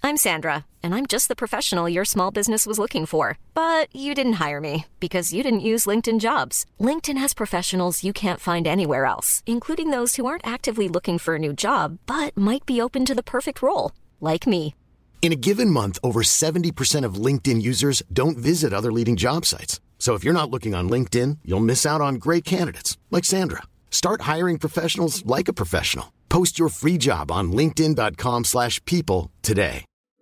I'm Sandra, and I'm just the professional your small business was looking for. But you didn't hire me because you didn't use LinkedIn Jobs. LinkedIn has professionals you can't find anywhere else, including those who aren't actively looking for a new job, but might be open to the perfect role, like me. In a given month, over 70% of LinkedIn users don't visit other leading job sites. So if you're not looking on LinkedIn, you'll miss out on great candidates like Sandra. Start hiring professionals like a professional. Post your free job on linkedin.com/people today.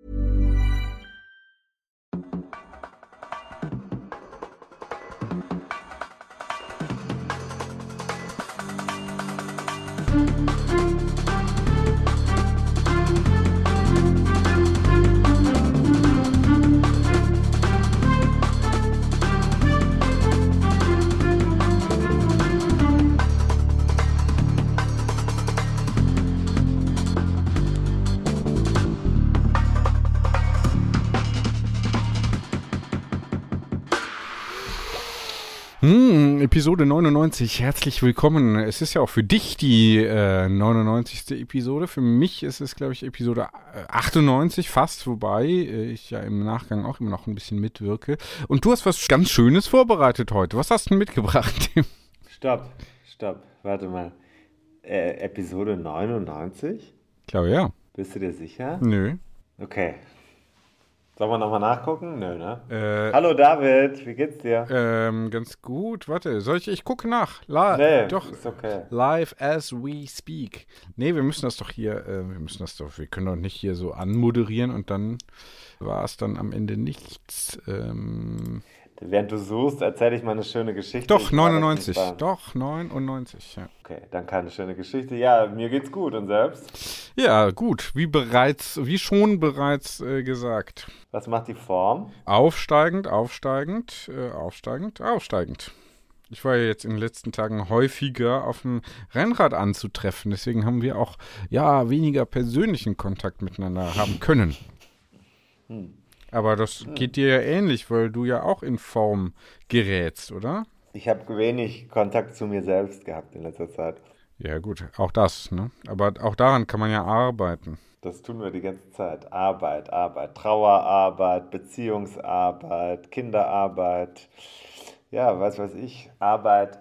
Episode 99, herzlich willkommen. Es ist ja auch für dich die 99. Episode. Für mich ist es, glaube ich, Episode 98 fast, wobei ich ja im Nachgang auch immer noch ein bisschen mitwirke. Und du hast was ganz Schönes vorbereitet heute. Was hast du denn mitgebracht, Tim? Stopp, warte mal. Episode 99? Ich glaube, ja. Bist du dir sicher? Nö. Okay. Sollen wir nochmal nachgucken? Nö, ne? Hallo David, wie geht's dir? Ganz gut. Warte, ich gucke nach. Nee, doch, ist okay. Live as we speak. Nee, wir müssen das doch hier, wir können doch nicht hier so anmoderieren und dann war es dann am Ende nichts. Während du suchst, erzähle ich mal eine schöne Geschichte. Doch, 99. Doch, 99, ja. Okay, dann keine schöne Geschichte. Ja, mir geht's gut und selbst? Ja, gut, wie schon bereits gesagt. Was macht die Form? Aufsteigend. Ich war ja jetzt in den letzten Tagen häufiger auf dem Rennrad anzutreffen. Deswegen haben wir auch, weniger persönlichen Kontakt miteinander haben können. Aber das geht dir ja ähnlich, weil du ja auch in Form gerätst, oder? Ich habe wenig Kontakt zu mir selbst gehabt in letzter Zeit. Ja gut, auch das, ne? Aber auch daran kann man ja arbeiten. Das tun wir die ganze Zeit. Arbeit, Trauerarbeit, Beziehungsarbeit, Kinderarbeit. Ja, was weiß ich. Arbeit.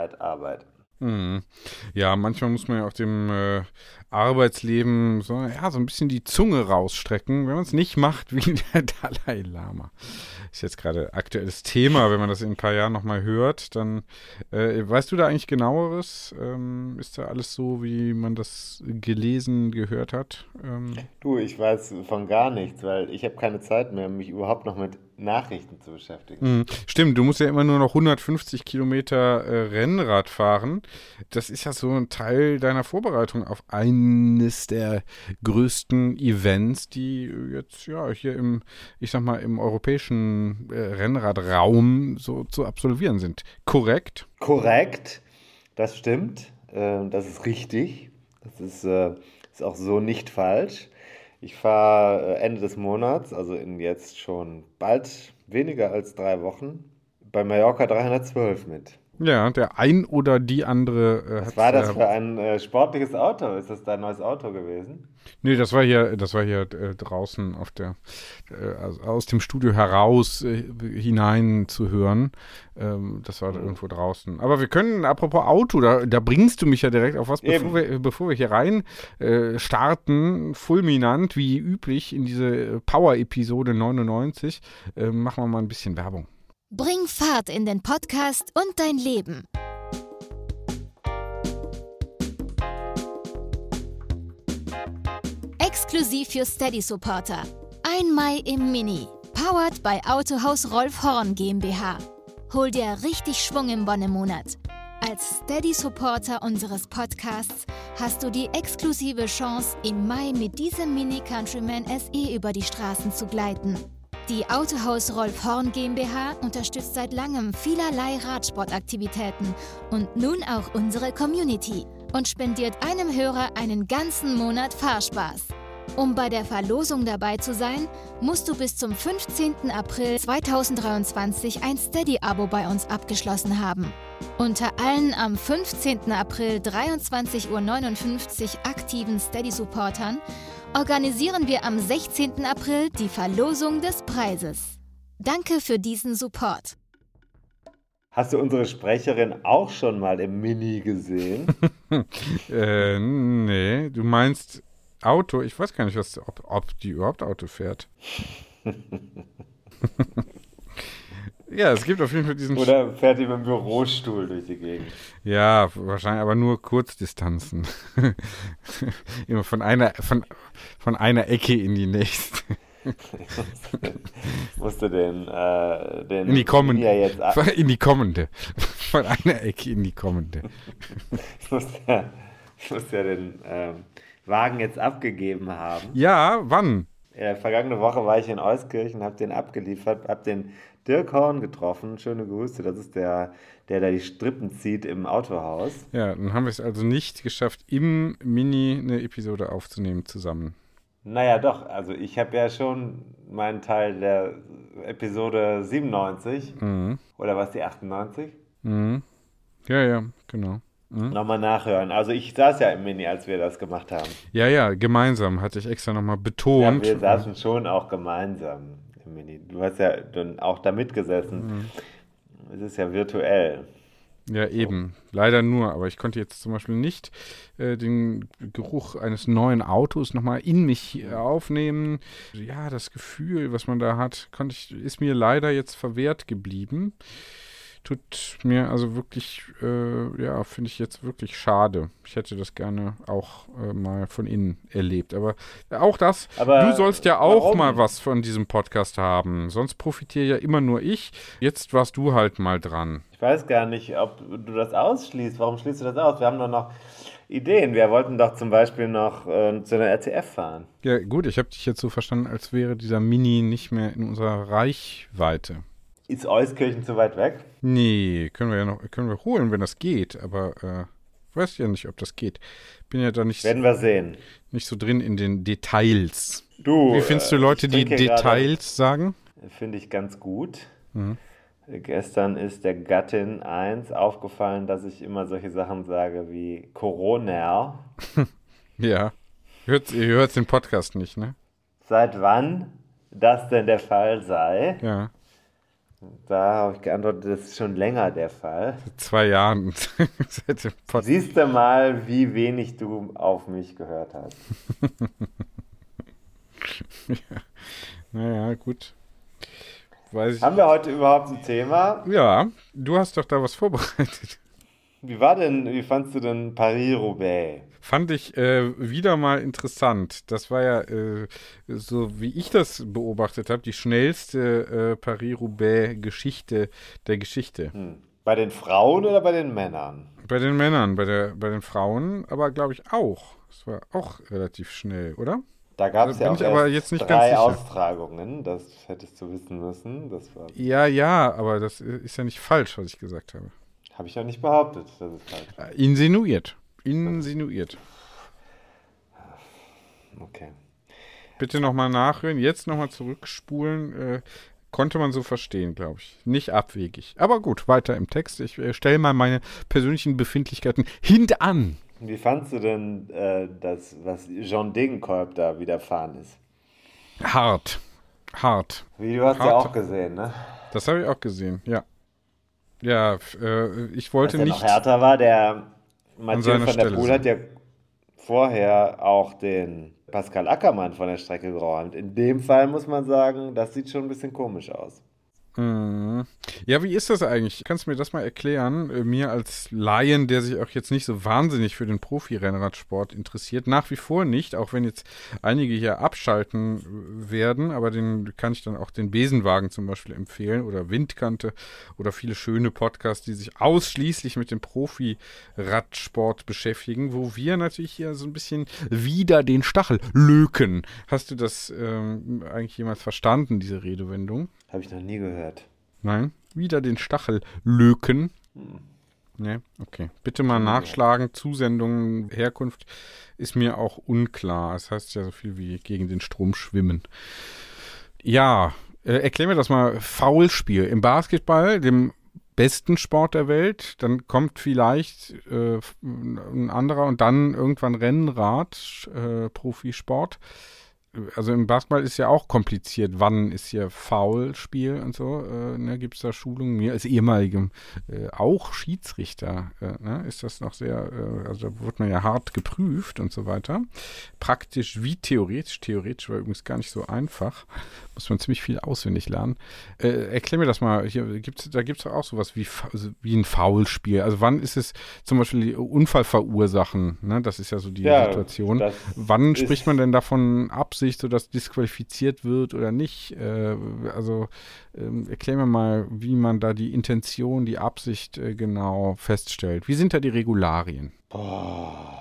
Mhm. Ja, manchmal muss man ja auf dem Arbeitsleben so ein bisschen die Zunge rausstrecken, wenn man es nicht macht wie der Dalai Lama. Ist jetzt gerade aktuelles Thema, wenn man das in ein paar Jahren nochmal hört, dann weißt du da eigentlich Genaueres? Ist da alles so, wie man das gehört hat? Du, ich weiß von gar nichts, weil ich habe keine Zeit mehr, mich überhaupt noch mit Nachrichten zu beschäftigen. Stimmt, du musst ja immer nur noch 150 Kilometer Rennrad fahren. Das ist ja so ein Teil deiner Vorbereitung auf eines der größten Events, die jetzt hier im europäischen Rennradraum so zu absolvieren sind. Korrekt? Korrekt, das stimmt. Das ist richtig. Das ist auch so nicht falsch. Ich fahre Ende des Monats, also in jetzt schon bald weniger als 3 Wochen, bei Mallorca 312 mit. Ja, der ein oder die andere Was war das für ein sportliches Auto? Ist das dein neues Auto gewesen? Nee, das war hier draußen auf also aus dem Studio heraus hinein zu hören. Das war irgendwo draußen. Aber wir können, apropos Auto, da bringst du mich ja direkt auf was, bevor wir hier rein starten, fulminant, wie üblich in diese Power-Episode 99, machen wir mal ein bisschen Werbung. Bring Fahrt in den Podcast und dein Leben. Exklusiv für Steady-Supporter. Ein Mai im Mini. Powered by Autohaus Rolf Horn GmbH. Hol dir richtig Schwung im Wonnemonat. Als Steady-Supporter unseres Podcasts hast du die exklusive Chance, im Mai mit diesem Mini Countryman SE über die Straßen zu gleiten. Die Autohaus Rolf Horn GmbH unterstützt seit langem vielerlei Radsportaktivitäten und nun auch unsere Community und spendiert einem Hörer einen ganzen Monat Fahrspaß. Um bei der Verlosung dabei zu sein, musst du bis zum 15. April 2023 ein Steady-Abo bei uns abgeschlossen haben. Unter allen am 15. April 23:59 Uhr aktiven Steady-Supportern organisieren wir am 16. April die Verlosung des Preises. Danke für diesen Support. Hast du unsere Sprecherin auch schon mal im Mini gesehen? Nee, du meinst Auto? Ich weiß gar nicht, ob die überhaupt Auto fährt. Ja, es gibt auf jeden Fall diesen... Oder fährt die mit dem Bürostuhl durch die Gegend? Ja, wahrscheinlich, aber nur Kurzdistanzen. Immer von einer Ecke in die nächste. Musste den in die kommende. Ja jetzt in die kommende. Von einer Ecke in die kommende. Ich muss ja den Wagen jetzt abgegeben haben. Ja, wann? Vergangene Woche war ich in Euskirchen, habe den abgeliefert, habe den Dirk Horn getroffen. Schöne Grüße. Das ist der da die Strippen zieht im Autohaus. Ja, dann haben wir es also nicht geschafft, im Mini eine Episode aufzunehmen zusammen. Naja, doch. Also ich habe ja schon meinen Teil der Episode 97. Mhm. Oder was, die 98? Mhm. Ja, genau. Mhm. Nochmal nachhören. Also ich saß ja im Mini, als wir das gemacht haben. Ja, gemeinsam, hatte ich extra nochmal betont. Ja, wir saßen schon auch gemeinsam im Mini. Du hast ja dann auch da mitgesessen. Mhm. Es ist ja virtuell. Ja, eben. Leider nur. Aber ich konnte jetzt zum Beispiel nicht den Geruch eines neuen Autos nochmal in mich aufnehmen. Ja, das Gefühl, was man da hat, ist mir leider jetzt verwehrt geblieben. Tut mir also wirklich, finde ich jetzt wirklich schade. Ich hätte das gerne auch mal von innen erlebt. Aber auch das, du sollst ja auch mal was von diesem Podcast haben. Sonst profitiere ja immer nur ich. Jetzt warst du halt mal dran. Ich weiß gar nicht, ob du das ausschließt. Warum schließt du das aus? Wir haben doch noch Ideen. Wir wollten doch zum Beispiel noch zu einer RTF fahren. Ja gut, ich habe dich jetzt so verstanden, als wäre dieser Mini nicht mehr in unserer Reichweite. Ist Euskirchen zu weit weg? Nee, können wir holen, wenn das geht, aber weiß ja nicht, ob das geht. Bin ja da nicht, werden wir sehen. Nicht so drin in den Details. Wie findest du Leute, die Details sagen? Finde ich ganz gut. Mhm. Gestern ist der Gattin 1 aufgefallen, dass ich immer solche Sachen sage wie Corona. Ja, ihr hört den Podcast nicht, ne? Seit wann das denn der Fall sei? Ja. Da habe ich geantwortet, das ist schon länger der Fall. Seit 2 Jahren. Seit dem Podcast. Siehst du mal, wie wenig du auf mich gehört hast. Ja. Naja, gut. Haben wir heute überhaupt ein Thema? Ja, du hast doch da was vorbereitet. Wie fandst du denn Paris-Roubaix? Fand ich wieder mal interessant. Das war ja, so wie ich das beobachtet habe, die schnellste Paris-Roubaix-Geschichte der Geschichte. Bei den Frauen oder bei den Männern? Bei den Männern, bei den Frauen, aber glaube ich auch. Es war auch relativ schnell, oder? Da gab es ja auch aber jetzt nicht 3 ganz sicher. Austragungen, das hättest du wissen müssen. Das war ja, aber das ist ja nicht falsch, was ich gesagt habe. Habe ich ja nicht behauptet, dass es falsch ist. Insinuiert. Okay. Bitte nochmal nachhören, jetzt nochmal zurückspulen. Konnte man so verstehen, glaube ich. Nicht abwegig. Aber gut, weiter im Text. Ich stelle mal meine persönlichen Befindlichkeiten hintan. Wie fandst du denn das, was John Degenkolb da widerfahren ist? Hart. Wie, du hast ja auch gesehen, ne? Das habe ich auch gesehen, ja. Ja, ich wollte was nicht... noch härter war, der Mathieu van der Stelle Poel hat ja vorher auch den Pascal Ackermann von der Strecke geräumt. In dem Fall muss man sagen, das sieht schon ein bisschen komisch aus. Ja, wie ist das eigentlich? Kannst du mir das mal erklären? Mir als Laien, der sich auch jetzt nicht so wahnsinnig für den Profi-Rennradsport interessiert, nach wie vor nicht, auch wenn jetzt einige hier abschalten werden, aber den kann ich dann auch den Besenwagen zum Beispiel empfehlen oder Windkante oder viele schöne Podcasts, die sich ausschließlich mit dem Profi-Radsport beschäftigen, wo wir natürlich hier so ein bisschen wieder den Stachel löken. Hast du das eigentlich jemals verstanden, diese Redewendung? Habe ich noch nie gehört. Nein, wieder den Stachel löken. Ne, okay. Bitte mal nachschlagen. Zusendung, Herkunft ist mir auch unklar. Das heißt ja so viel wie gegen den Strom schwimmen. Ja, erklär mir das mal. Foulspiel im Basketball, dem besten Sport der Welt, dann kommt vielleicht ein anderer und dann irgendwann Rennrad, Profisport. Also im Basketball ist ja auch kompliziert, wann ist hier Foulspiel und so, ne, gibt es da Schulungen? Mir als ehemaligem auch Schiedsrichter ne, ist das noch sehr, also da wird man ja hart geprüft und so weiter. Praktisch wie theoretisch. Theoretisch war übrigens gar nicht so einfach. Muss man ziemlich viel auswendig lernen. Erklär mir das mal, da gibt es auch sowas wie ein Foulspiel. Also wann ist es zum Beispiel Unfall verursachen, ne? Das ist ja so die Situation. Wann spricht man denn davon Absicht, sodass disqualifiziert wird oder nicht? Erklär mir mal, wie man da die Intention, die Absicht genau feststellt. Wie sind da die Regularien? Boah.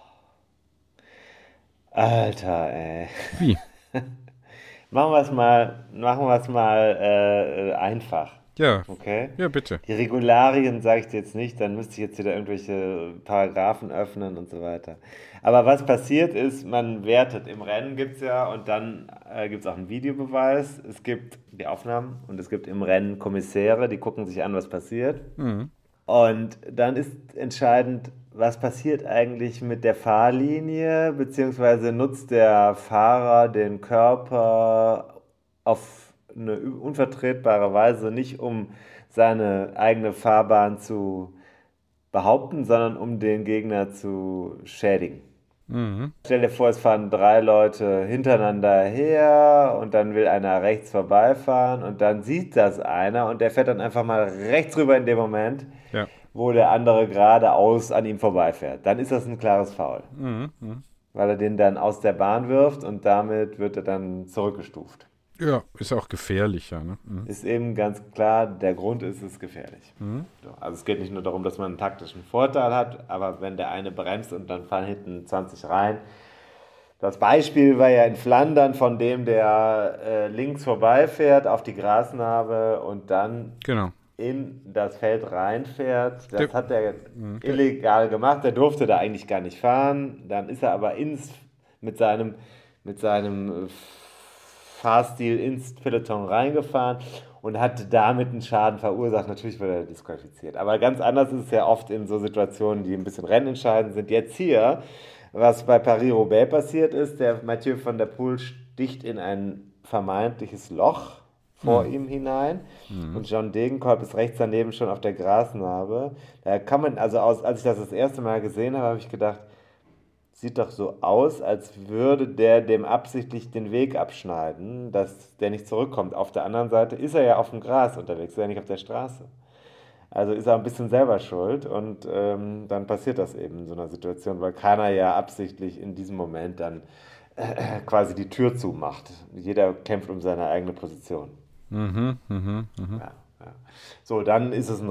Alter, ey. Wie? Machen wir es mal einfach. Ja, Okay? ja, bitte. Die Regularien sage ich dir jetzt nicht, dann müsste ich jetzt wieder irgendwelche Paragraphen öffnen und so weiter. Aber was passiert ist, man wertet. Im Rennen gibt es ja und dann gibt es auch einen Videobeweis. Es gibt die Aufnahmen und es gibt im Rennen Kommissäre, die gucken sich an, was passiert. Mhm. Und dann ist entscheidend, was passiert eigentlich mit der Fahrlinie, beziehungsweise nutzt der Fahrer den Körper auf eine unvertretbare Weise, nicht um seine eigene Fahrbahn zu behaupten, sondern um den Gegner zu schädigen. Mhm. Stell dir vor, es fahren 3 Leute hintereinander her und dann will einer rechts vorbeifahren und dann sieht das einer und der fährt dann einfach mal rechts rüber in dem Moment, Ja. wo der andere geradeaus an ihm vorbeifährt. Dann ist das ein klares Foul, Mhm. Mhm. weil er den dann aus der Bahn wirft und damit wird er dann zurückgestuft. Ja, ist auch gefährlicher, ne? Mhm. Ist eben ganz klar, der Grund ist, es ist gefährlich. So, also es geht nicht nur darum, dass man einen taktischen Vorteil hat, aber wenn der eine bremst und dann fahren hinten 20 rein. Das Beispiel war ja in Flandern von dem, der links vorbeifährt auf die Grasnarbe und dann Genau. in das Feld reinfährt. Das Der- hat er illegal gemacht, der durfte da eigentlich gar nicht fahren. Dann ist er aber mit seinem Fahrstil ins Peloton reingefahren und hat damit einen Schaden verursacht. Natürlich wurde er disqualifiziert. Aber ganz anders ist es ja oft in so Situationen, die ein bisschen rennentscheidend sind. Jetzt hier, was bei Paris-Roubaix passiert ist, der Mathieu van der Poel sticht in ein vermeintliches Loch vor ihm hinein und John Degenkolb ist rechts daneben schon auf der Grasnarbe. Da kann man, also als ich das erste Mal gesehen habe, habe ich gedacht, sieht doch so aus, als würde der dem absichtlich den Weg abschneiden, dass der nicht zurückkommt. Auf der anderen Seite ist er ja auf dem Gras unterwegs, ist er nicht auf der Straße. Also ist er ein bisschen selber schuld und dann passiert das eben in so einer Situation, weil keiner ja absichtlich in diesem Moment dann quasi die Tür zumacht. Jeder kämpft um seine eigene Position. Mhm. Ja, ja. So, dann ist es ein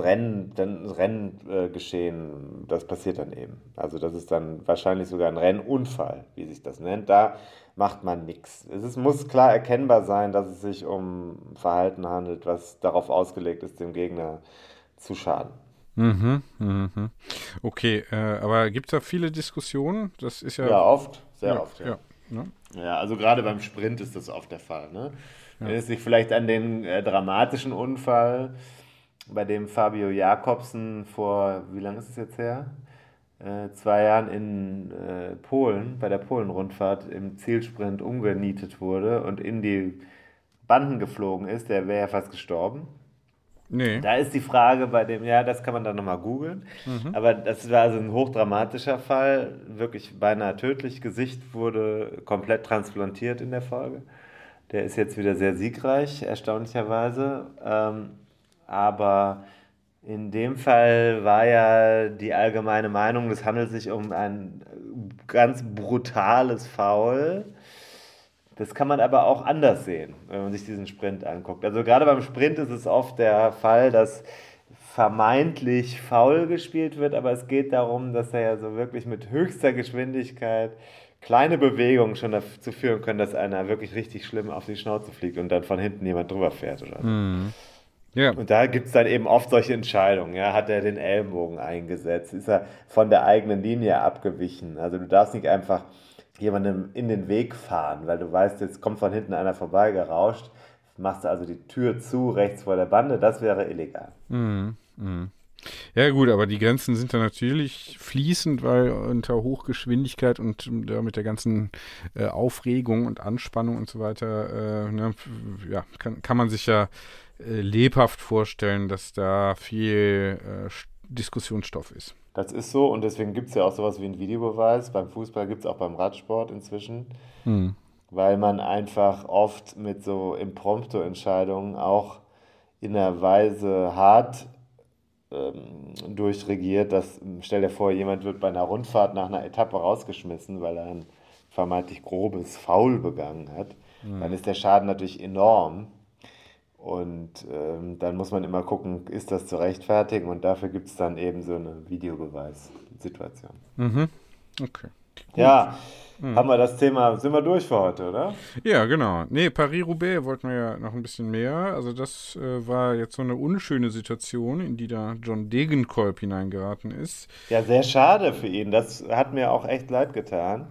Renngeschehen, das passiert dann eben. Also das ist dann wahrscheinlich sogar ein Rennunfall, wie sich das nennt. Da macht man nichts. Muss klar erkennbar sein, dass es sich um Verhalten handelt, was darauf ausgelegt ist, dem Gegner zu schaden. Mhm. Mhm. Okay, aber gibt es da viele Diskussionen? Das ist ja. Ja, oft, sehr ja, oft, ja. ja, ne? Ja, also gerade beim Sprint ist das oft der Fall. Ne? Erinnerst dich vielleicht an den dramatischen Unfall, bei dem Fabio Jakobsen vor, wie lange ist es jetzt her? 2 Jahren in Polen, bei der Polen-Rundfahrt im Zielsprint umgenietet wurde und in die Banden geflogen ist. Der wäre ja fast gestorben. Nee. Da ist die Frage bei dem, ja, das kann man dann nochmal googeln, aber das war also ein hochdramatischer Fall, wirklich beinahe tödlich, Gesicht wurde komplett transplantiert in der Folge. Der ist jetzt wieder sehr siegreich, erstaunlicherweise, aber in dem Fall war ja die allgemeine Meinung, es handelt sich um ein ganz brutales Foul. Das kann man aber auch anders sehen, wenn man sich diesen Sprint anguckt. Also gerade beim Sprint ist es oft der Fall, dass vermeintlich faul gespielt wird, aber es geht darum, dass er ja so wirklich mit höchster Geschwindigkeit kleine Bewegungen schon dazu führen können, dass einer wirklich richtig schlimm auf die Schnauze fliegt und dann von hinten jemand drüber fährt oder so. Ja. Und da gibt es dann eben oft solche Entscheidungen. Ja? Hat er den Ellenbogen eingesetzt? Ist er von der eigenen Linie abgewichen? Also du darfst nicht einfach jemandem in den Weg fahren, weil du weißt, jetzt kommt von hinten einer vorbeigerauscht, machst du also die Tür zu, rechts vor der Bande, das wäre illegal. Mhm. Ja gut, aber die Grenzen sind dann natürlich fließend, weil unter Hochgeschwindigkeit und mit der ganzen Aufregung und Anspannung und so weiter, kann man sich ja lebhaft vorstellen, dass da viel Diskussionsstoff ist. Das ist so und deswegen gibt es ja auch sowas wie einen Videobeweis. Beim Fußball gibt es auch beim Radsport inzwischen, weil man einfach oft mit so Impromptu-Entscheidungen auch in einer Weise hart durchregiert, dass, stell dir vor, jemand wird bei einer Rundfahrt nach einer Etappe rausgeschmissen, weil er ein vermeintlich grobes Foul begangen hat, dann ist der Schaden natürlich enorm. Und dann muss man immer gucken, ist das zu rechtfertigen? Und dafür gibt es dann eben so eine Videobeweissituation. Mhm. Okay. Gut. Ja, haben wir das Thema, sind wir durch für heute, oder? Ja, genau. Nee, Paris-Roubaix wollten wir ja noch ein bisschen mehr. Also das war jetzt so eine unschöne Situation, in die da John Degenkolb hineingeraten ist. Ja, sehr schade für ihn. Das hat mir auch echt leid getan.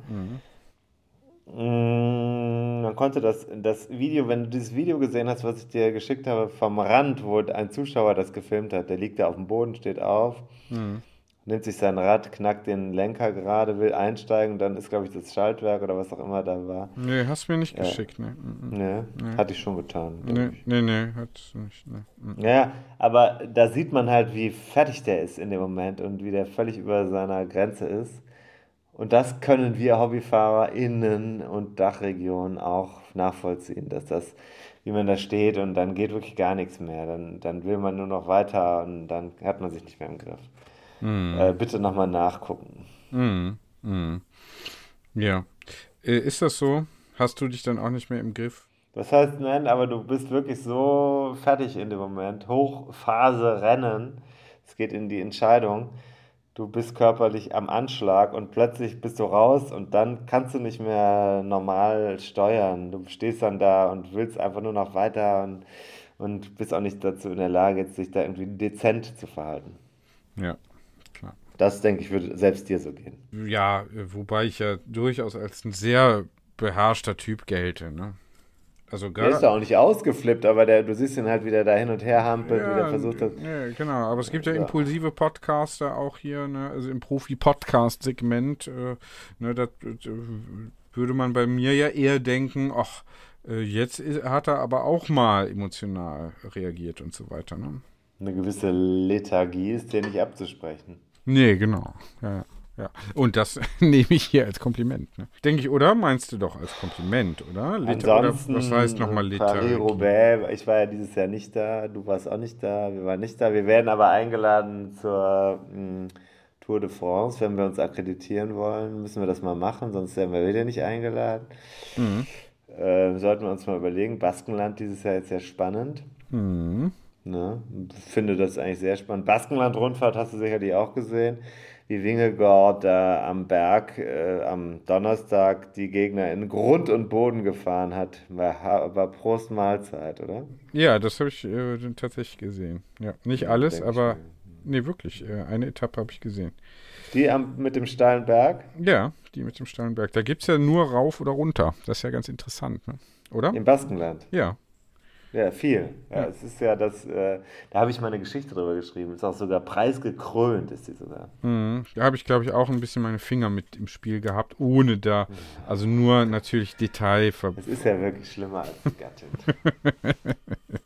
Man konnte das Video, wenn du dieses Video gesehen hast, was ich dir geschickt habe, vom Rand, wo ein Zuschauer das gefilmt hat, der liegt da auf dem Boden, steht auf, nimmt sich sein Rad, knackt den Lenker gerade, will einsteigen, dann ist, glaube ich, das Schaltwerk oder was auch immer da war. Nee, hast du mir nicht geschickt, ne? Nee, hatte ich schon getan. Nee, hattest du nicht, ne. Ja, aber da sieht man halt, wie fertig der ist in dem Moment und wie der völlig über seiner Grenze ist. Und das können wir HobbyfahrerInnen und Dachregionen auch nachvollziehen, dass das, wie man da steht und dann geht wirklich gar nichts mehr. Dann will man nur noch weiter und dann hat man sich nicht mehr im Griff. Bitte nochmal nachgucken. Ja. Ist das so? Hast du dich dann auch nicht mehr im Griff? Das heißt, nein, aber du bist wirklich so fertig in dem Moment. Hochphase Rennen. Es geht in die Entscheidung. Du bist körperlich am Anschlag und plötzlich bist du raus und dann kannst du nicht mehr normal steuern. Du stehst dann da und willst einfach nur noch weiter und bist auch nicht dazu in der Lage, jetzt sich da irgendwie dezent zu verhalten. Ja, klar. Das, denke ich, würde selbst dir so gehen. Ja, wobei ich ja durchaus als ein sehr beherrschter Typ gelte, ne? Also Der ist doch auch nicht ausgeflippt, aber du siehst ihn halt wieder da hin und her hampelt, wie der versucht hat. Ja, genau, aber es gibt ja impulsive Podcaster auch hier, ne? Also im Profi-Podcast-Segment, ne, das würde man bei mir ja eher denken, ach, jetzt hat er aber auch mal emotional reagiert und so weiter, ne? Eine gewisse Lethargie ist dir nicht abzusprechen. Nee, genau, ja. Und das nehme ich hier als Kompliment. Ne? Denke ich, oder? Meinst du doch als Kompliment, oder? Ansonsten, oder was heißt nochmal Lethargie? Paris-Roubaix, ich war ja dieses Jahr nicht da, du warst auch nicht da, wir waren nicht da. Wir werden aber eingeladen zur Tour de France. Wenn wir uns akkreditieren wollen, müssen wir das mal machen, sonst werden wir wieder nicht eingeladen. Sollten wir uns mal überlegen. Baskenland dieses Jahr ist ja spannend. Ne? Finde das eigentlich sehr spannend. Baskenland-Rundfahrt hast du sicherlich auch gesehen. Wie Vingegaard da am Berg am Donnerstag die Gegner in Grund und Boden gefahren hat. War Prost Mahlzeit, oder? Ja, das habe ich tatsächlich gesehen. Ja, nicht alles, aber nee, wirklich. Eine Etappe habe ich gesehen. Die mit dem steilen Berg? Ja, die mit dem steilen Berg. Da gibt es ja nur rauf oder runter. Das ist ja ganz interessant, ne? Oder? Im Baskenland? Ja. Ja, viel. Ja, es ist ja das, da habe ich mal eine Geschichte drüber geschrieben. Ist auch sogar preisgekrönt, ist die sogar. Da habe ich, glaube ich, auch ein bisschen meine Finger mit im Spiel gehabt, ohne da, also nur natürlich Detail. Es ist ja wirklich schlimmer als die Gattin.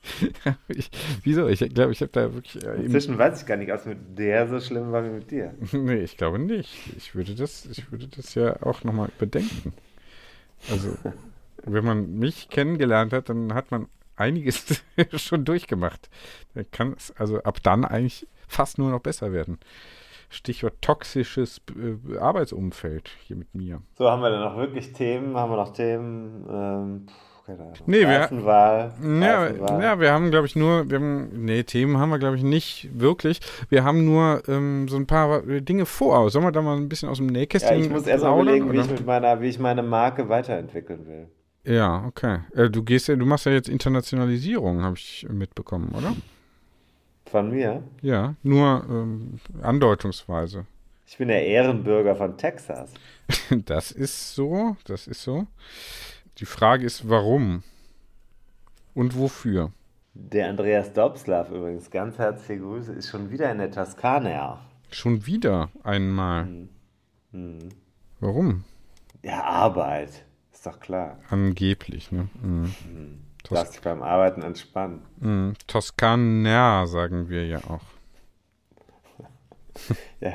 Wieso? Ich glaube, ich habe da wirklich... Inzwischen weiß ich gar nicht, ob es mit der so schlimm war wie mit dir. Nee, ich glaube nicht. Ich würde das ja auch nochmal überdenken. Also, wenn man mich kennengelernt hat, dann hat man einiges schon durchgemacht. Da kann es also ab dann eigentlich fast nur noch besser werden. Stichwort toxisches Arbeitsumfeld hier mit mir. So, haben wir dann noch wirklich Themen? Haben wir noch Themen? Keine Ahnung. Nee, Reifenwahl. Wir haben, glaube ich, Themen haben wir, glaube ich, nicht wirklich. Wir haben nur so ein paar Dinge vor. Sollen wir da mal ein bisschen aus dem Nähkästchen ich muss erst mal überlegen, wie ich meine Marke weiterentwickeln will. Ja, okay. Du machst ja jetzt Internationalisierung, habe ich mitbekommen, oder? Von mir? Ja, nur andeutungsweise. Ich bin der Ehrenbürger von Texas. Das ist so. Die Frage ist, warum und wofür? Der Andreas Dobslav übrigens, ganz herzliche Grüße, ist schon wieder in der Toskana. Schon wieder einmal. Warum? Ja, Arbeit, ist doch klar. Angeblich, ne? Lass dich beim Arbeiten entspannen. Toskana sagen wir ja auch. Ja.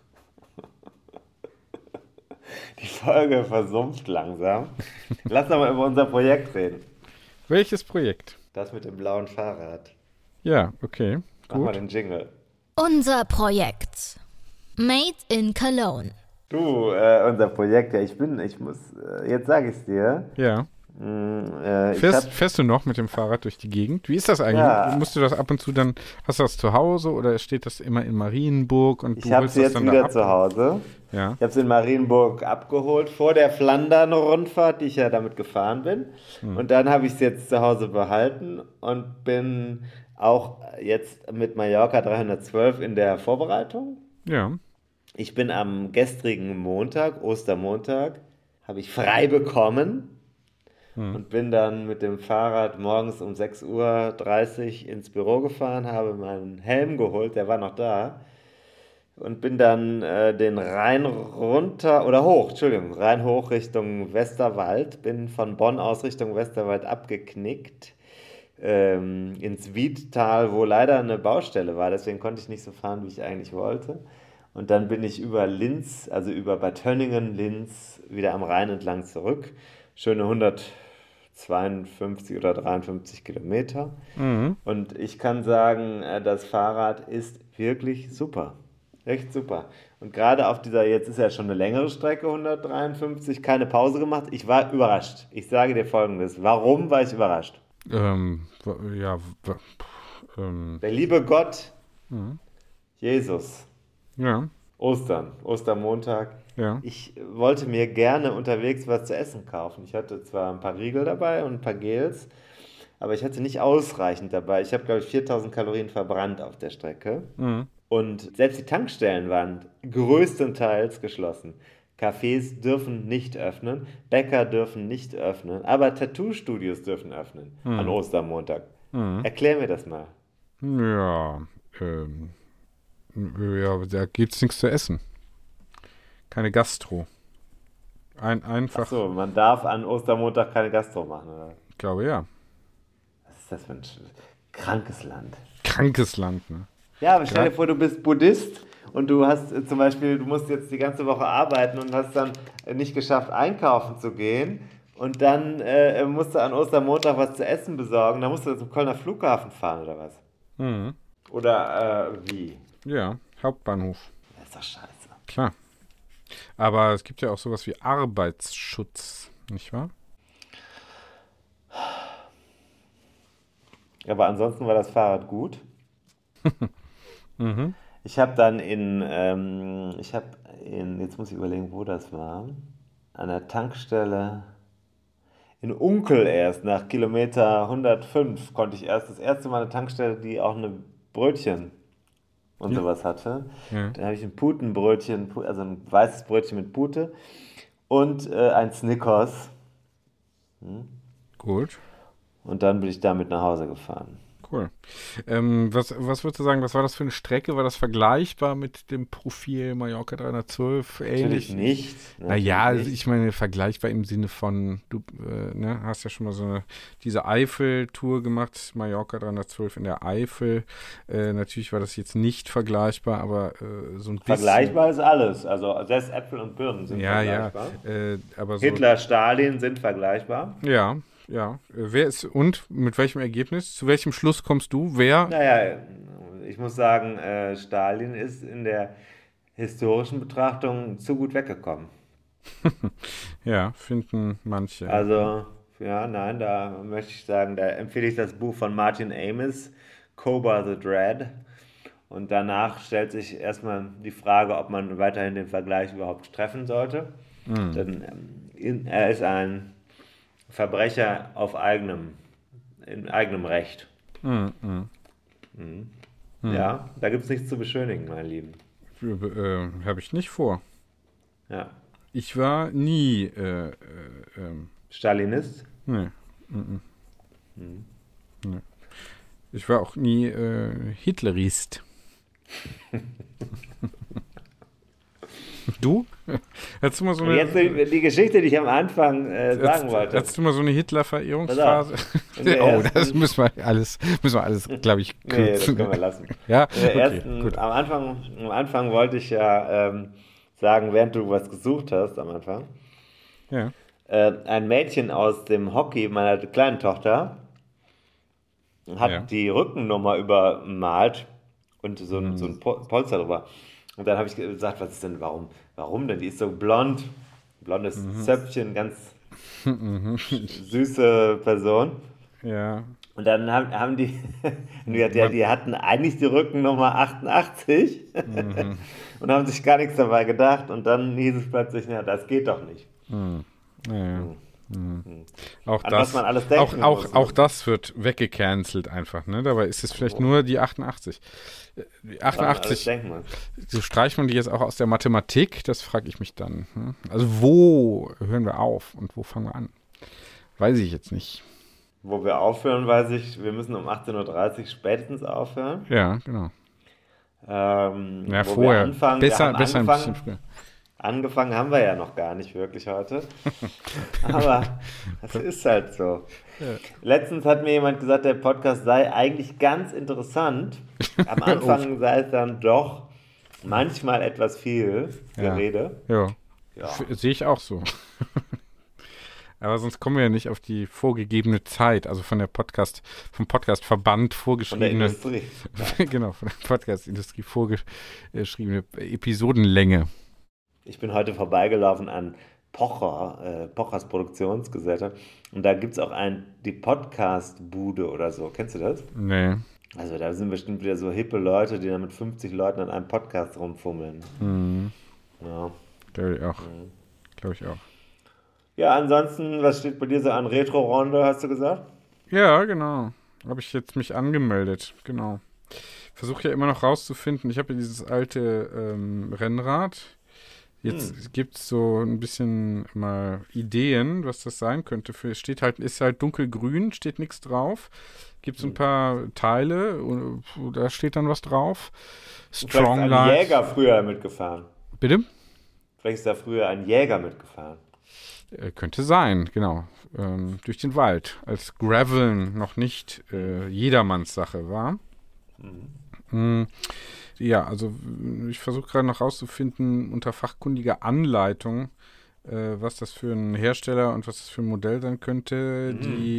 Die Folge versumpft langsam. Lass doch mal über unser Projekt reden. Welches Projekt? Das mit dem blauen Fahrrad. Ja, okay, Mach mal gut. den Jingle. Unser Projekt. Made in Cologne. Du, unser Projekt, ja, jetzt sage ich es dir. Ja. Ich Fährst du noch mit dem Fahrrad durch die Gegend? Wie ist das eigentlich? Ja. Musst du das ab und zu dann, hast du das zu Hause oder steht das immer in Marienburg und du habe holst es das jetzt dann da wieder ab? zu Hause. Ja. Ich habe es in Marienburg abgeholt, vor der Flandern-Rundfahrt, die ich ja damit gefahren bin. Und dann habe ich es jetzt zu Hause behalten und bin auch jetzt mit Mallorca 312 in der Vorbereitung. Ja. Ich bin am gestrigen Montag, Ostermontag, habe ich frei bekommen und bin dann mit dem Fahrrad morgens um 6:30 Uhr ins Büro gefahren, habe meinen Helm geholt, der war noch da, und bin dann den Rhein runter, oder hoch, Entschuldigung, Rhein hoch Richtung Westerwald, bin von Bonn aus Richtung Westerwald abgeknickt, ins Wiedtal, wo leider eine Baustelle war, deswegen konnte ich nicht so fahren, wie ich eigentlich wollte. Und dann bin ich über Linz, also über Bad Tönningen, Linz, wieder am Rhein entlang zurück. Schöne 152 oder 53 Kilometer. Und ich kann sagen, das Fahrrad ist wirklich super. Echt super. Und gerade auf dieser, jetzt ist ja schon eine längere Strecke, 153, keine Pause gemacht. Ich war überrascht. Ich sage dir Folgendes. Warum war ich überrascht? Der liebe Gott, Jesus, Ja. Ostermontag. Ja. Ich wollte mir gerne unterwegs was zu essen kaufen. Ich hatte zwar ein paar Riegel dabei und ein paar Gels, aber ich hatte nicht ausreichend dabei. Ich habe, glaube ich, 4000 Kalorien verbrannt auf der Strecke. Und selbst die Tankstellen waren größtenteils geschlossen. Cafés dürfen nicht öffnen, Bäcker dürfen nicht öffnen, aber Tattoo-Studios dürfen öffnen an Ostermontag. Erklär mir das mal. Ja, da gibt's nichts zu essen. Keine Gastro. Einfach, Achso, man darf an Ostermontag keine Gastro machen, oder? ich glaube ja. Was ist das für ein krankes Land? Krankes Land, ne? Ja, aber stell dir vor, du bist Buddhist und du hast zum Beispiel, du musst jetzt die ganze Woche arbeiten und hast dann nicht geschafft, einkaufen zu gehen. Und dann musst du an Ostermontag was zu essen besorgen. Dann musst du zum Kölner Flughafen fahren, oder was? Oder wie? Ja, Hauptbahnhof. Das ist doch scheiße. Klar. Aber es gibt ja auch sowas wie Arbeitsschutz, nicht wahr? Aber ansonsten war das Fahrrad gut. Ich habe dann jetzt muss ich überlegen, wo das war, an der Tankstelle in Unkel erst, nach Kilometer 105, konnte ich das erste Mal eine Tankstelle, die auch eine Brötchen und sowas hatte. Ja. Da habe ich ein Putenbrötchen, also ein weißes Brötchen mit Pute und ein Snickers. Gut. Und dann bin ich damit nach Hause gefahren. Cool. Was würdest du sagen, was war das für eine Strecke? War das vergleichbar mit dem Profil Mallorca 312? Natürlich nicht. Naja, Natürlich also ich meine, vergleichbar im Sinne von, du hast ja schon mal diese Eifel-Tour gemacht, Mallorca 312 in der Eifel. Natürlich war das jetzt nicht vergleichbar, aber so ein bisschen. Vergleichbar ist alles. Also selbst Äpfel und Birnen sind vergleichbar. Aber so, Hitler, Stalin sind vergleichbar. Ja. Wer ist und mit welchem Ergebnis? Zu welchem Schluss kommst du? Wer? Naja, ich muss sagen, Stalin ist in der historischen Betrachtung zu gut weggekommen. Ja, finden manche. Also, ja, nein, da möchte ich sagen, da empfehle ich das Buch von Martin Amis, Cobra the Dread. Und danach stellt sich erstmal die Frage, ob man weiterhin den Vergleich überhaupt treffen sollte. Denn er ist ein Verbrecher in eigenem Recht. Ja, da gibt es nichts zu beschönigen, mein Lieben. Habe ich nicht vor. Ja. Ich war nie. Stalinist? Nee. Nee. Ich war auch nie Hitlerist. Du? Hättest du mal so eine, Jetzt die Geschichte, die ich am Anfang sagen wollte. Hättest du mal so eine Hitler-Verehrungsphase? Oh, das müssen wir alles, glaube ich, kürzen. Nee, das können wir lassen. Ja? Gut. Am Anfang wollte ich ja sagen, während du was gesucht hast, am Anfang, Ja. ein Mädchen aus dem Hockey meiner kleinen Tochter hat die Rückennummer übermalt und so ein Polster drüber. Und dann habe ich gesagt, was ist denn, warum denn? Die ist so blond, blondes Zöpfchen, ganz süße Person. Ja. Und dann haben die, die hatten eigentlich die Rückennummer 88 und haben sich gar nichts dabei gedacht. Und dann hieß es plötzlich, ja, das geht doch nicht. Ja. Auch An das, was man alles denken muss. auch das wird weggecancelt einfach, ne? Dabei ist es vielleicht nur die 88. Die 88, so streicht man die jetzt auch aus der Mathematik? Das frage ich mich dann. Hm? Also wo hören wir auf und wo fangen wir an? Weiß ich jetzt nicht. Wo wir aufhören, weiß ich, wir müssen um 18.30 Uhr spätestens aufhören. Ja, genau. Ja, vorher. Besser ein bisschen früher. Angefangen haben wir ja noch gar nicht wirklich heute. Aber das ist halt so. Ja. Letztens hat mir jemand gesagt, der Podcast sei eigentlich ganz interessant. Am Anfang sei es dann doch manchmal etwas viel Gerede. Ja. Sehe ich auch so. Aber sonst kommen wir ja nicht auf die vorgegebene Zeit, also vom Podcastverband vorgeschriebene. Von der Industrie. Genau, von der Podcast-Industrie vorgeschriebene Episodenlänge. Ich bin heute vorbeigelaufen an Pochers Produktionsgesellschaft. Und da gibt es auch die Podcast-Bude oder so. Kennst du das? Nee. Also da sind bestimmt wieder so hippe Leute, die dann mit 50 Leuten an einem Podcast rumfummeln. Mhm. Ja. Glaube ich auch. Ja, ansonsten, was steht bei dir so an Retro-Runde, hast du gesagt? Ja, genau. Habe ich jetzt mich angemeldet, genau. Versuche ja immer noch rauszufinden. Ich habe ja dieses alte Rennrad. Jetzt gibt es so ein bisschen mal Ideen, was das sein könnte. Ist halt dunkelgrün, steht nichts drauf. Gibt es ein paar Teile, da steht dann was drauf. Strong Light. Vielleicht ist ein Jäger früher mitgefahren. Bitte? Vielleicht ist da früher ein Jäger mitgefahren. Könnte sein, genau. Durch den Wald. Als Graveln noch nicht jedermanns Sache war. Ja, also ich versuche gerade noch rauszufinden unter fachkundiger Anleitung, was das für ein Hersteller und was das für ein Modell sein könnte.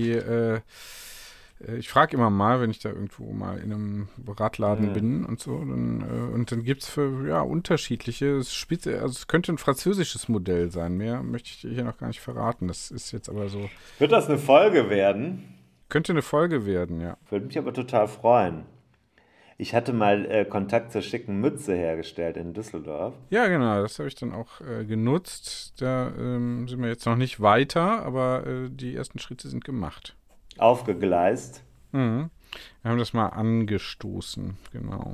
Ich frage immer mal, wenn ich da irgendwo mal in einem Radladen bin und so. Und dann gibt es für unterschiedliche, es könnte ein französisches Modell sein. Mehr möchte ich dir hier noch gar nicht verraten. Das ist jetzt aber so. Wird das eine Folge werden? Könnte eine Folge werden, ja. Würde mich aber total freuen. Ich hatte mal Kontakt zur schicken Mütze hergestellt in Düsseldorf. Ja, genau, das habe ich dann auch genutzt. Da sind wir jetzt noch nicht weiter, aber die ersten Schritte sind gemacht. Aufgegleist. Wir haben das mal angestoßen, genau.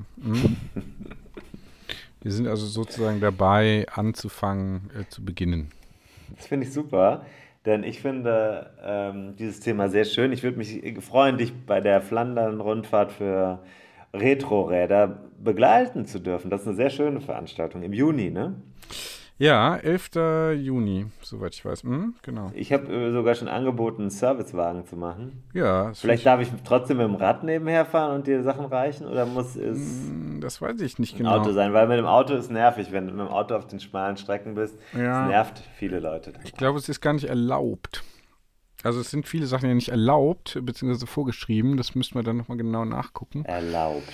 Wir sind also sozusagen dabei, anzufangen, zu beginnen. Das finde ich super, denn ich finde dieses Thema sehr schön. Ich würde mich freuen, dich bei der Flandern-Rundfahrt für Retro-Räder begleiten zu dürfen. Das ist eine sehr schöne Veranstaltung im Juni, ne? Ja, 11. Juni, soweit ich weiß. Genau. Ich habe sogar schon angeboten, einen Servicewagen zu machen. Ja. Vielleicht darf ich trotzdem mit dem Rad nebenher fahren und dir Sachen reichen? Oder muss es das weiß ich nicht ein genau. Auto sein? Weil mit dem Auto ist nervig, wenn du mit dem Auto auf den schmalen Strecken bist. Ja. Das nervt viele Leute. Ich glaube, es ist gar nicht erlaubt. Also es sind viele Sachen ja nicht erlaubt, beziehungsweise vorgeschrieben. Das müssen wir dann nochmal genau nachgucken. Erlaubt.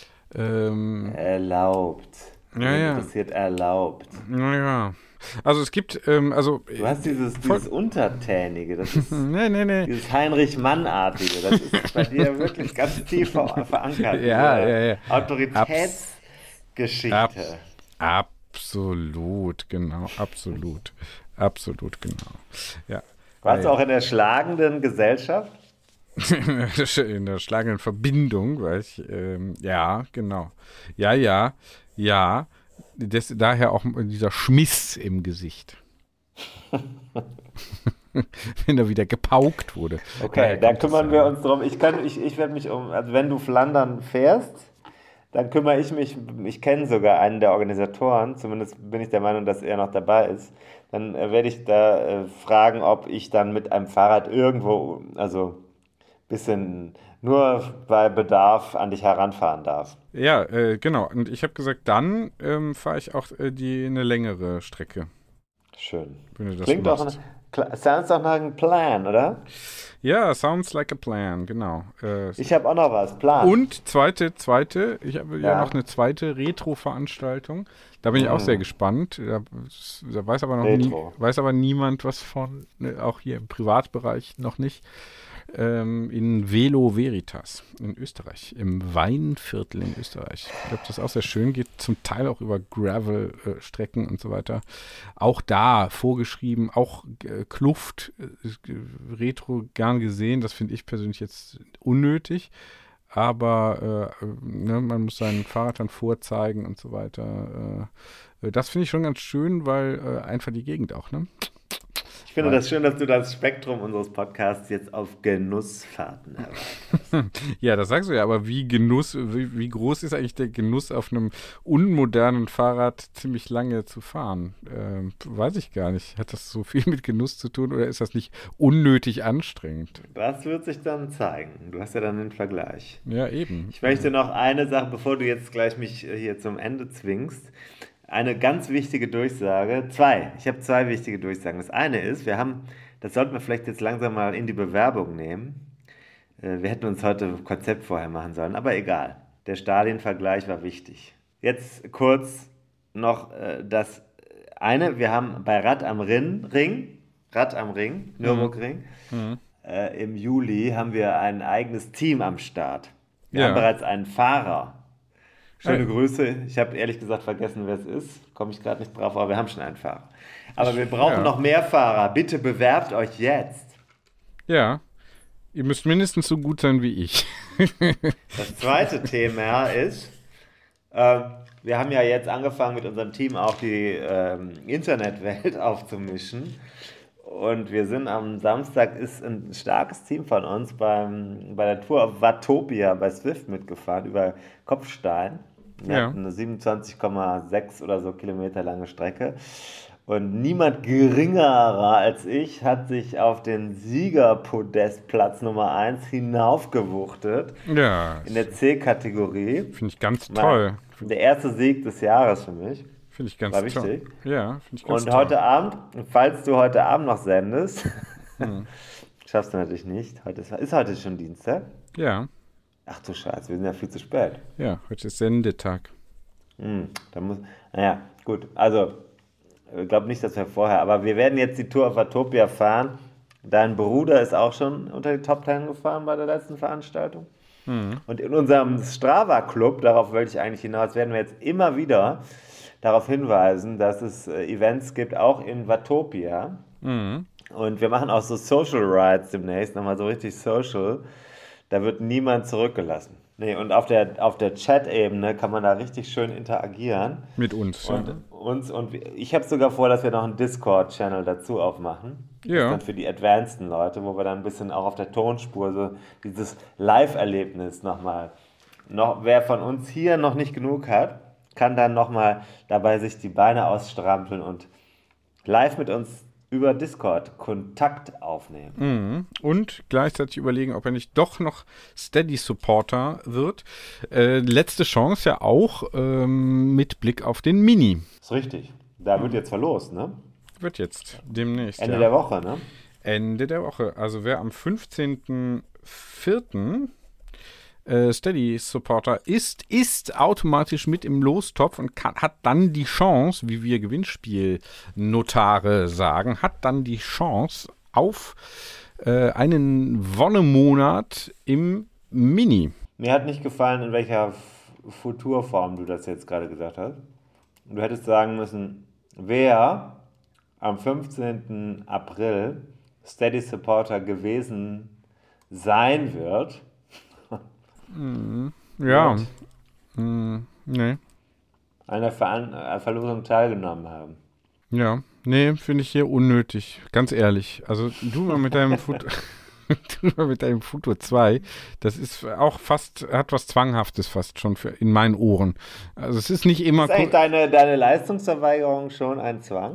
Ja. Interessiert erlaubt. Naja. Also es gibt, du hast dieses Untertänige, das ist nee. dieses Heinrich-Mann-artige, das ist bei dir wirklich ganz tief verankert. Ja. Autoritätsgeschichte. Absolut, genau. Ja. Warst du auch in der schlagenden Gesellschaft? In der schlagenden Verbindung, weil ich, ja, genau. Ja. Daher auch dieser Schmiss im Gesicht. wenn er wieder gepaukt wurde. Okay, da kümmern wir uns drum. Ich werde mich also wenn du Flandern fährst, dann kümmere ich mich, ich kenne sogar einen der Organisatoren, zumindest bin ich der Meinung, dass er noch dabei ist. Dann werde ich da fragen, ob ich dann mit einem Fahrrad irgendwo, also ein bisschen nur bei Bedarf an dich heranfahren darf. Ja, genau. Und ich habe gesagt, dann fahre ich auch eine längere Strecke. Schön. Wenn du das Klingt machst. Sounds doch nach einem Plan, oder? Ja, sounds like a plan, genau. Ich habe auch noch was, Plan. Und zweite, ich habe ja noch eine zweite Retro-Veranstaltung. Da bin ich auch sehr gespannt. Da weiß aber weiß aber niemand was von, auch hier im Privatbereich noch nicht. In Velo Veritas in Österreich, im Weinviertel in Österreich. Ich glaube, das ist auch sehr schön, geht zum Teil auch über Gravel-Strecken und so weiter. Auch da vorgeschrieben, auch Kluft, Retro gern gesehen, das finde ich persönlich jetzt unnötig, aber man muss sein Fahrrad dann vorzeigen und so weiter. Das finde ich schon ganz schön, weil einfach die Gegend auch, ne? Ich finde das schön, dass du das Spektrum unseres Podcasts jetzt auf Genussfahrten erweiterst. Ja, das sagst du ja, aber wie groß ist eigentlich der Genuss, auf einem unmodernen Fahrrad ziemlich lange zu fahren? Weiß ich gar nicht. Hat das so viel mit Genuss zu tun oder ist das nicht unnötig anstrengend? Das wird sich dann zeigen. Du hast ja dann den Vergleich. Ja, eben. Ich möchte noch eine Sache, bevor du jetzt gleich mich hier zum Ende zwingst. Eine ganz wichtige Durchsage. Ich habe zwei wichtige Durchsagen. Das eine ist, das sollten wir vielleicht jetzt langsam mal in die Bewerbung nehmen. Wir hätten uns heute ein Konzept vorher machen sollen, aber egal. Der Stadienvergleich war wichtig. Jetzt kurz noch das eine. Wir haben bei Rad am Ring, Nürburgring, im Juli haben wir ein eigenes Team am Start. Wir haben bereits einen Fahrer. Schöne Grüße. Ich habe ehrlich gesagt vergessen, wer es ist. Komme ich gerade nicht drauf, aber wir haben schon einen Fahrer. Aber wir brauchen noch mehr Fahrer. Bitte bewerbt euch jetzt. Ja, ihr müsst mindestens so gut sein wie ich. Das zweite Thema ist, wir haben ja jetzt angefangen mit unserem Team auch die Internetwelt aufzumischen. Und wir sind am Samstag, ist ein starkes Team von uns bei der Tour auf Watopia bei Swift mitgefahren, über Kopfstein. Wir hatten eine 27,6 oder so Kilometer lange Strecke. Und niemand geringerer als ich hat sich auf den Siegerpodestplatz Nummer 1 hinaufgewuchtet. Ja. In der C-Kategorie. Finde ich ganz toll. Der erste Sieg des Jahres für mich. Finde ich ganz toll. War wichtig. Ja, finde ich ganz toll. Und heute Abend, falls du heute Abend noch sendest, schaffst du natürlich nicht. Ist heute schon Dienstag? Ja. Ach du Scheiße, wir sind ja viel zu spät. Ja, heute ist Sendetag. Naja, gut. Also, ich glaube nicht, dass wir vorher, aber wir werden jetzt die Tour auf Watopia fahren. Dein Bruder ist auch schon unter die Top 10 gefahren bei der letzten Veranstaltung. Und in unserem Strava-Club, darauf wollte ich eigentlich hinaus, werden wir jetzt immer wieder darauf hinweisen, dass es Events gibt, auch in Watopia. Und wir machen auch so Social Rides demnächst, nochmal so richtig social. Da wird niemand zurückgelassen. Nee, und auf der Chat-Ebene kann man da richtig schön interagieren. Mit uns. Und ich habe sogar vor, dass wir noch einen Discord-Channel dazu aufmachen. Ja. Das ist dann für die advanceden Leute, wo wir dann ein bisschen auch auf der Tonspur so dieses Live-Erlebnis wer von uns hier noch nicht genug hat, kann dann nochmal dabei sich die Beine ausstrampeln und live mit uns über Discord Kontakt aufnehmen. Und gleichzeitig überlegen, ob er nicht doch noch Steady-Supporter wird. Letzte Chance ja auch mit Blick auf den Mini. Ist richtig. Da wird jetzt verlost, ne? Wird jetzt demnächst, Ende der Woche, ne? Ende der Woche. Also wer am 15.04. Steady-Supporter ist automatisch mit im Lostopf und hat dann die Chance, wie wir Gewinnspielnotare sagen, hat dann die Chance auf einen Wonnemonat im Mini. Mir hat nicht gefallen, in welcher Futurform du das jetzt gerade gesagt hast. Du hättest sagen müssen, wer am 15. April Steady-Supporter gewesen sein wird. Ja. Nee. An der Verlosung teilgenommen haben. Ja. Nee, finde ich hier unnötig. Ganz ehrlich. Also du mal mit deinem Futur 2, das ist auch fast, hat was Zwanghaftes fast schon in meinen Ohren. Also es ist nicht immer... Ist eigentlich deine Leistungsverweigerung schon ein Zwang?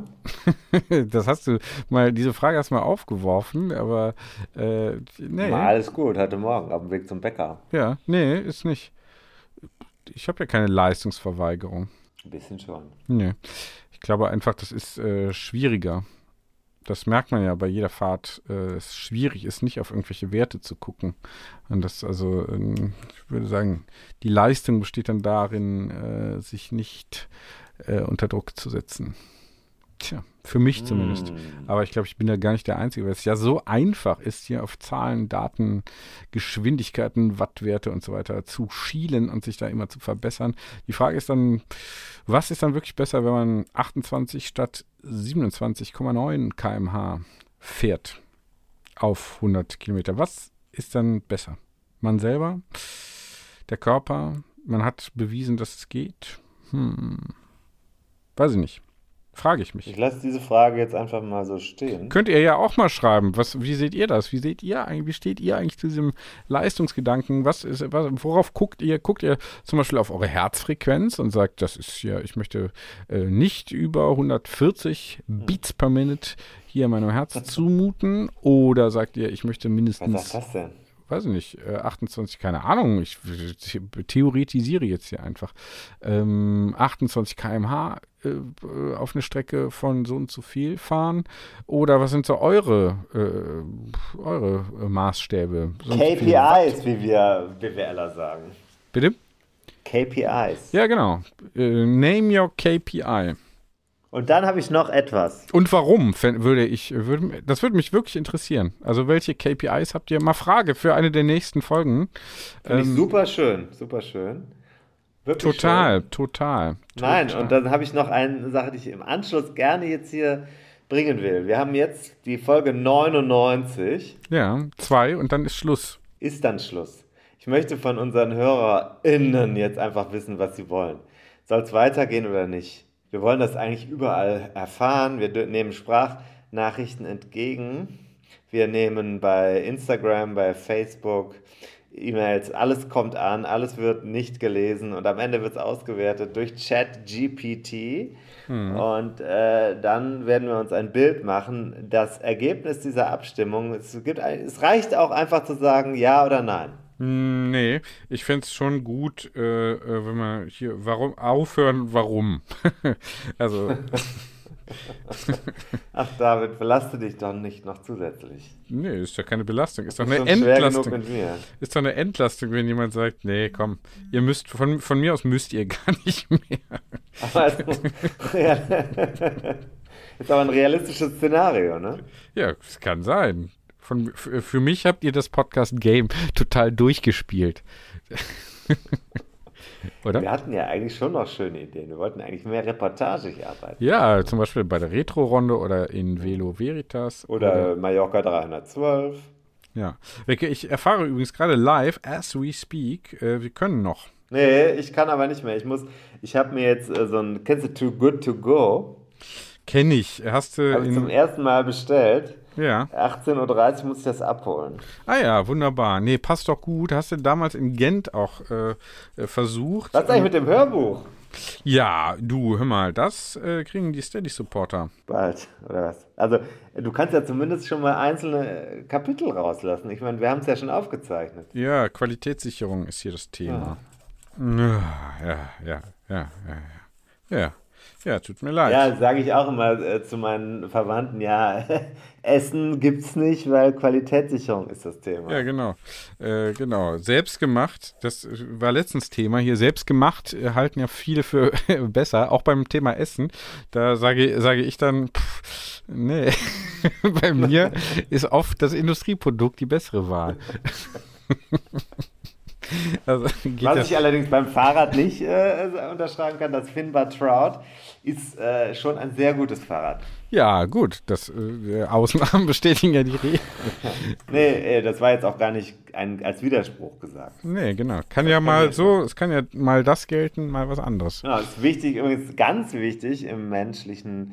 Diese Frage hast du mal aufgeworfen, aber nee. Mal alles gut, heute Morgen auf dem Weg zum Bäcker. Ja, nee, ist nicht. Ich habe ja keine Leistungsverweigerung. Ein bisschen schon. Nee. Ich glaube einfach, das ist schwieriger. Das merkt man ja bei jeder Fahrt. Es schwierig ist, nicht auf irgendwelche Werte zu gucken. Und das also, ich würde sagen, die Leistung besteht dann darin, sich nicht unter Druck zu setzen. Tja, für mich zumindest. Aber ich glaube, ich bin da gar nicht der Einzige, weil es ja so einfach ist, hier auf Zahlen, Daten, Geschwindigkeiten, Wattwerte und so weiter zu schielen und sich da immer zu verbessern. Die Frage ist dann, was ist dann wirklich besser, wenn man 28 statt 27,9 km/h fährt auf 100 Kilometer? Was ist dann besser? Man selber? Der Körper? Man hat bewiesen, dass es geht? Weiß ich nicht. Frage ich mich. Ich lasse diese Frage jetzt einfach mal so stehen. Könnt ihr ja auch mal schreiben. Wie seht ihr das? Wie steht ihr eigentlich zu diesem Leistungsgedanken? Worauf guckt ihr? Guckt ihr zum Beispiel auf eure Herzfrequenz und sagt, das ist ja, ich möchte nicht über 140 Beats per Minute hier meinem Herz zumuten? Oder sagt ihr, ich möchte mindestens... Was sagt das denn? Weiß ich nicht, 28, keine Ahnung, ich theoretisiere jetzt hier einfach, 28 km/h auf eine Strecke von so und so viel fahren, oder was sind so eure Maßstäbe? KPIs, wie wir BWLer sagen. Bitte? KPIs. Ja, genau. Name your KPI. Und dann habe ich noch etwas. Und warum das würde mich wirklich interessieren. Also welche KPIs habt ihr? Mal Frage für eine der nächsten Folgen. Finde ich super schön, super schön. Wirklich Total. Nein, und dann habe ich noch eine Sache, die ich im Anschluss gerne jetzt hier bringen will. Wir haben jetzt die Folge 99. Ja, 2 und dann ist Schluss. Ist dann Schluss. Ich möchte von unseren HörerInnen jetzt einfach wissen, was sie wollen. Soll es weitergehen oder nicht? Wir wollen das eigentlich überall erfahren. Wir nehmen Sprachnachrichten entgegen. Wir nehmen bei Instagram, bei Facebook, E-Mails, alles kommt an, alles wird nicht gelesen und am Ende wird es ausgewertet durch ChatGPT. Und dann werden wir uns ein Bild machen. Das Ergebnis dieser Abstimmung, es reicht auch einfach zu sagen Ja oder Nein. Nee, ich fände es schon gut, wenn man hier, warum? Also. Ach David, belaste dich doch nicht noch zusätzlich. Nee, ist ja keine Belastung, ist doch eine schon Entlastung. schwer genug mit mir. Ist doch eine Entlastung, wenn jemand sagt, nee, komm, ihr müsst, von mir aus müsst ihr gar nicht mehr. Aber ist aber ein realistisches Szenario, ne? Ja, es kann sein. Für mich habt ihr das Podcast-Game total durchgespielt. Oder? Wir hatten ja eigentlich schon noch schöne Ideen. Wir wollten eigentlich mehr reportagig arbeiten. Ja, zum Beispiel bei der Retro-Runde oder in Velo Veritas. Oder Mallorca 312. Ja. Ich erfahre übrigens gerade live, as we speak, wir können noch. Nee, ich kann aber nicht mehr. Ich habe mir jetzt kennst du Too Good To Go? Kenn ich. Hast du Habe ich zum ersten Mal bestellt. Ja. 18:30 Uhr muss ich das abholen. Ah ja, wunderbar. Nee, passt doch gut. Hast du damals in Gent auch versucht. Was ist eigentlich mit dem Hörbuch? Ja, du, hör mal, das kriegen die Steady-Supporter. Bald, oder was? Also, du kannst ja zumindest schon mal einzelne Kapitel rauslassen. Ich meine, wir haben es ja schon aufgezeichnet. Ja, Qualitätssicherung ist hier das Thema. Ja. Ja, tut mir leid. Ja, sage ich auch immer zu meinen Verwandten, ja, Essen gibt's nicht, weil Qualitätssicherung ist das Thema. Ja, genau. Selbstgemacht, das war letztens Thema hier, selbstgemacht halten ja viele für besser, auch beim Thema Essen. Da sage ich dann, nee, bei mir ist oft das Industrieprodukt die bessere Wahl. Also, was ich allerdings beim Fahrrad nicht unterschreiben kann, das Finbar Trout ist schon ein sehr gutes Fahrrad. Ja, gut, das Ausnahmen bestätigen ja die Regel. Nee, das war jetzt auch gar nicht als Widerspruch gesagt. Nee, genau. Es kann ja mal das gelten, mal was anderes. Genau, das ist wichtig, übrigens ganz wichtig im menschlichen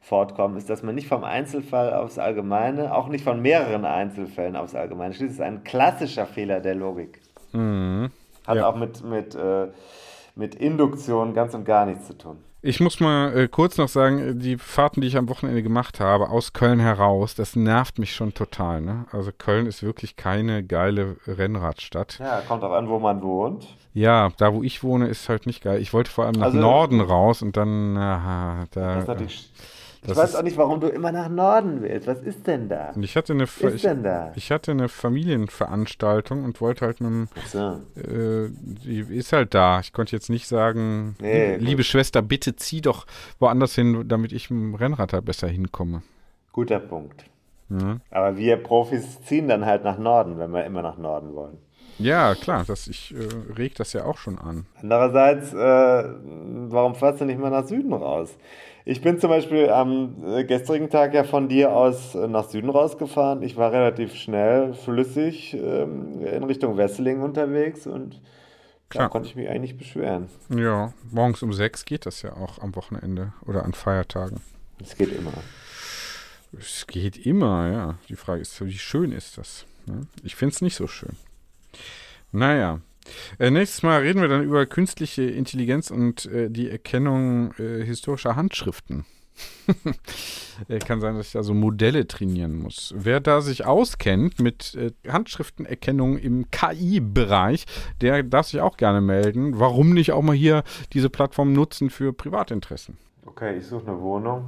fortkommen, ist, dass man nicht vom Einzelfall aufs Allgemeine, auch nicht von mehreren Einzelfällen aufs Allgemeine schließt. Das ist ein klassischer Fehler der Logik. Hat auch mit Induktion ganz und gar nichts zu tun. Ich muss mal kurz noch sagen, die Fahrten, die ich am Wochenende gemacht habe, aus Köln heraus, das nervt mich schon total. Ne? Also Köln ist wirklich keine geile Rennradstadt. Ja, kommt auch an, wo man wohnt. Ja, da wo ich wohne, ist halt nicht geil. Ich wollte vor allem nach Norden raus und dann, das ist natürlich... Ich weiß auch nicht, warum du immer nach Norden willst. Was ist denn da? Ich hatte eine Familienveranstaltung und wollte halt mit die ist halt da. Ich konnte jetzt nicht sagen, liebe Schwester, bitte zieh doch woanders hin, damit ich mit dem Rennrad da besser hinkomme. Guter Punkt. Ja. Aber wir Profis ziehen dann halt nach Norden, wenn wir immer nach Norden wollen. Ja, klar, ich reg das ja auch schon an. Andererseits, warum fährst du nicht mal nach Süden raus? Ich bin zum Beispiel am gestrigen Tag ja von dir aus nach Süden rausgefahren. Ich war relativ schnell, flüssig in Richtung Wesseling unterwegs und da konnte ich mich eigentlich nicht beschweren. Ja, morgens um 6 geht das ja auch am Wochenende oder an Feiertagen. Es geht immer. Es geht immer, ja. Die Frage ist, wie schön ist das? Ne? Ich finde es nicht so schön. Naja. Nächstes Mal reden wir dann über künstliche Intelligenz und die Erkennung historischer Handschriften. Kann sein, dass ich da so Modelle trainieren muss. Wer da sich auskennt mit Handschriftenerkennung im KI-Bereich, der darf sich auch gerne melden. Warum nicht auch mal hier diese Plattform nutzen für Privatinteressen? Okay, ich suche eine Wohnung.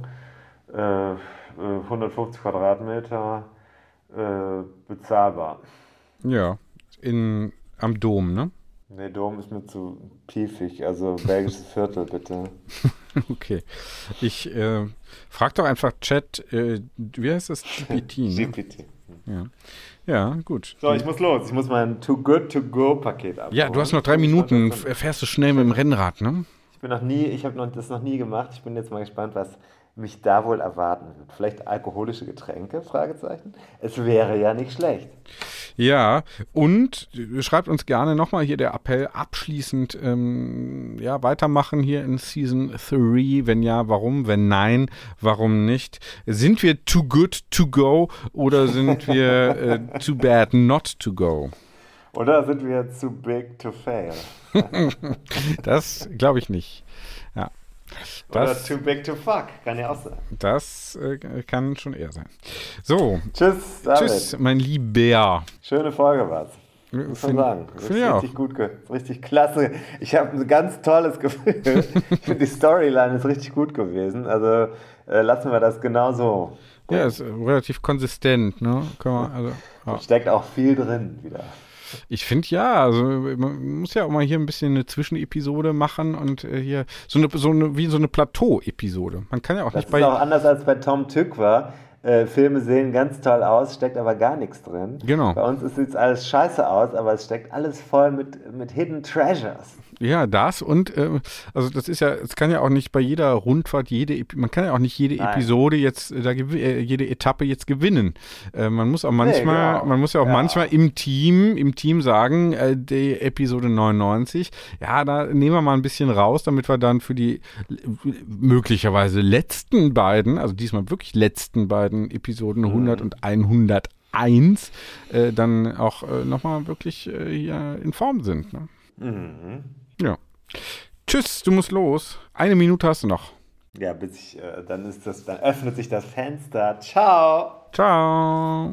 150 Quadratmeter, bezahlbar. Ja, am Dom, ne? Nee, Dom ist mir zu piefig, also belgisches Viertel, bitte. Okay. Ich frag doch einfach Chat, wie heißt das? GPT, ne? GPT. Ja, gut. So, ich muss los. Ich muss mein Too Good To Go Paket abholen. Ja, du hast noch 3 Minuten. Fährst du schnell mit dem Rennrad, ne? Ich habe das noch nie gemacht. Ich bin jetzt mal gespannt, was mich da wohl erwarten wird. Vielleicht alkoholische Getränke? Fragezeichen. Es wäre ja nicht schlecht. Ja, und schreibt uns gerne nochmal hier der Appell abschließend, weitermachen hier in Season 3. Wenn ja, warum? Wenn nein, warum nicht? Sind wir too good to go oder sind wir too bad not to go? Oder sind wir too big to fail? Das glaube ich nicht. Ja. Oder too big to fuck, kann ja auch sein. Das kann schon eher sein. So. Tschüss, David. Tschüss, mein Lieber. Schöne Folge war's. Muss man sagen. Richtig klasse. Ich habe ein ganz tolles Gefühl. Ich finde, die Storyline ist richtig gut gewesen. Also lassen wir das genau so. Ja, ist relativ konsistent, ne? Steckt auch viel drin wieder. Ich finde ja, also man muss ja auch mal hier ein bisschen eine Zwischenepisode machen und hier so eine Plateau-Episode. Man kann ja auch nicht Das ist auch anders als bei Tom Tykwer. Filme sehen ganz toll aus, steckt aber gar nichts drin. Genau. Bei uns sieht alles scheiße aus, aber es steckt alles voll mit Hidden Treasures. Ja, das und also das ist ja, es kann ja auch nicht bei jeder Rundfahrt man kann ja auch nicht jede Episode jetzt, jede Etappe jetzt gewinnen. Man muss auch manchmal, manchmal im Team sagen, die Episode 99, ja, da nehmen wir mal ein bisschen raus, damit wir dann für die möglicherweise letzten beiden, also diesmal wirklich letzten beiden Episoden 100 und 101 dann auch nochmal wirklich hier in Form sind. Ne? Mhm. Ja. Tschüss, du musst los. 1 Minute hast du noch. Ja, dann öffnet sich das Fenster. Ciao. Ciao.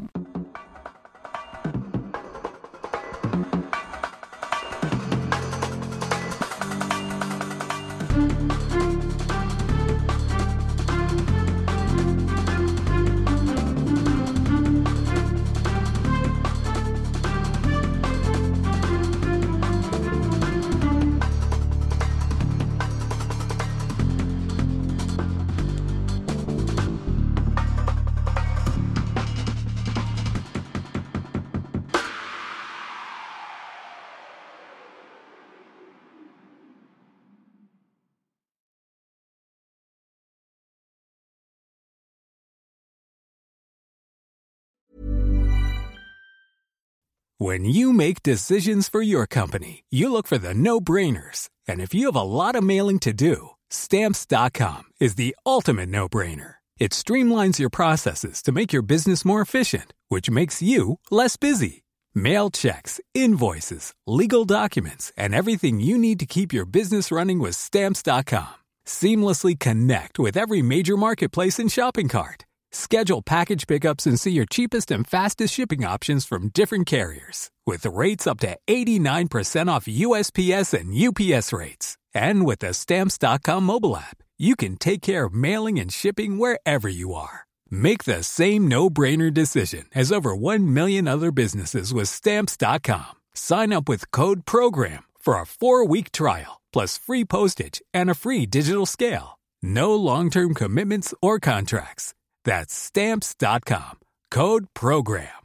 When you make decisions for your company, you look for the no-brainers. And if you have a lot of mailing to do, Stamps.com is the ultimate no-brainer. It streamlines your processes to make your business more efficient, which makes you less busy. Mail checks, invoices, legal documents, and everything you need to keep your business running with Stamps.com. Seamlessly connect with every major marketplace and shopping cart. Schedule package pickups and see your cheapest and fastest shipping options from different carriers, with rates up to 89% off USPS and UPS rates. And with the Stamps.com mobile app, you can take care of mailing and shipping wherever you are. Make the same no-brainer decision as over 1 million other businesses with Stamps.com. Sign up with code PROGRAM for a 4-week trial, plus free postage and a free digital scale. No long-term commitments or contracts. That's Stamps.com. Code PROGRAM.